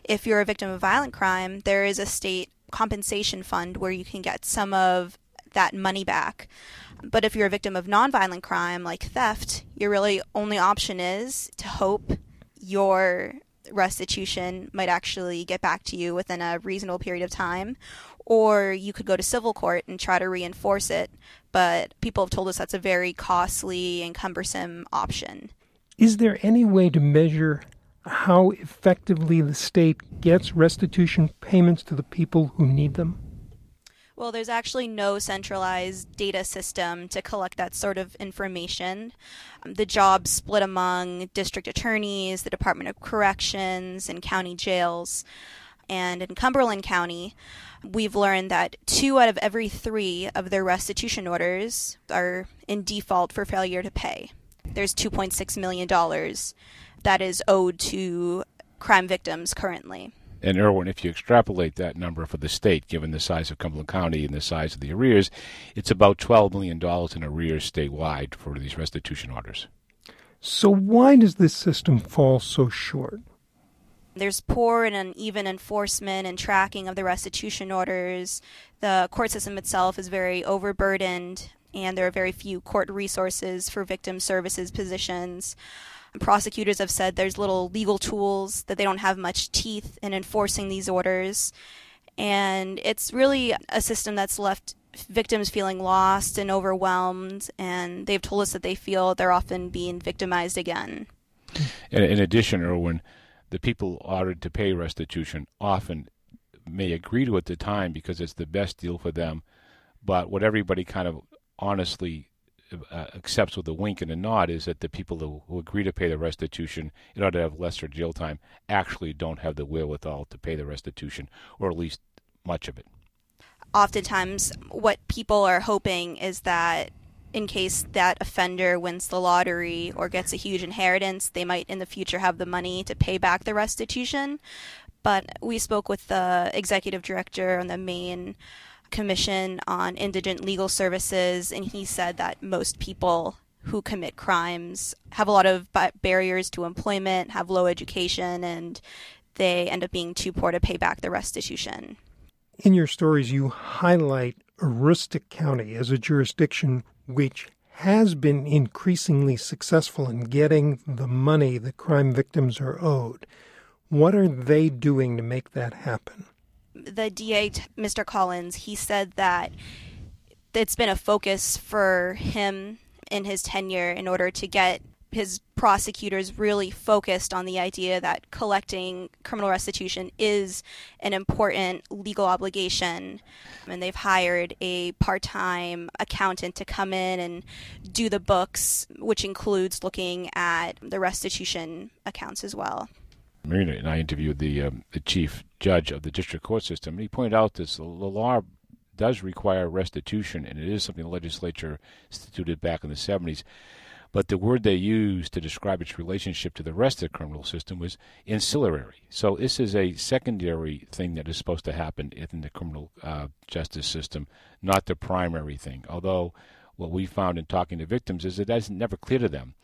If you're a victim of violent crime, there is a state compensation fund where you can get some of that money back. But if you're a victim of nonviolent crime like theft, your really only option is to hope your restitution might actually get back to you within a reasonable period of time, or you could go to civil court and try to reinforce it. But people have told us that's a very costly and cumbersome option. Is there any way to measure how effectively the state gets restitution payments to the people who need them? Well, there's actually no centralized data system to collect that sort of information. The job's split among district attorneys, the Department of Corrections, and county jails. And in Cumberland County, we've learned that 2 out of every 3 of their restitution orders are in default for failure to pay. There's $2.6 million that is owed to crime victims currently. And Erwin, if you extrapolate that number for the state, given the size of Cumberland County and the size of the arrears, it's about $12 million in arrears statewide for these restitution orders. So why does this system fall so short? There's poor and uneven enforcement and tracking of the restitution orders. The court system itself is very overburdened, and there are very few court resources for victim services positions. Prosecutors have said there's little legal tools, that they don't have much teeth in enforcing these orders. And it's really a system that's left victims feeling lost and overwhelmed, and they've told us that they feel they're often being victimized again. In addition, Erwin, the people ordered to pay restitution often may agree to it at the time because it's the best deal for them, but what everybody kind of honestly accepts with a wink and a nod is that the people who agree to pay the restitution in order to have lesser jail time actually don't have the wherewithal to pay the restitution, or at least much of it. Oftentimes, what people are hoping is that in case that offender wins the lottery or gets a huge inheritance, they might in the future have the money to pay back the restitution. But we spoke with the executive director on the Maine Commission on Indigent Legal Services, and he said that most people who commit crimes have a lot of barriers to employment, have low education, and they end up being too poor to pay back the restitution. In your stories, you highlight Aroostook County as a jurisdiction which has been increasingly successful in getting the money that crime victims are owed. What are they doing to make that happen? The DA, Mr. Collins, he said that it's been a focus for him in his tenure in order to get his prosecutors really focused on the idea that collecting criminal restitution is an important legal obligation. And they've hired a part-time accountant to come in and do the books, which includes looking at the restitution accounts as well. Marina and I interviewed the chief judge of the district court system, and he pointed out that the law does require restitution, and it is something the legislature instituted back in the 70s. But the word they used to describe its relationship to the rest of the criminal system was ancillary. So this is a secondary thing that is supposed to happen in the criminal justice system, not the primary thing. Although what we found in talking to victims is that that's never clear to them.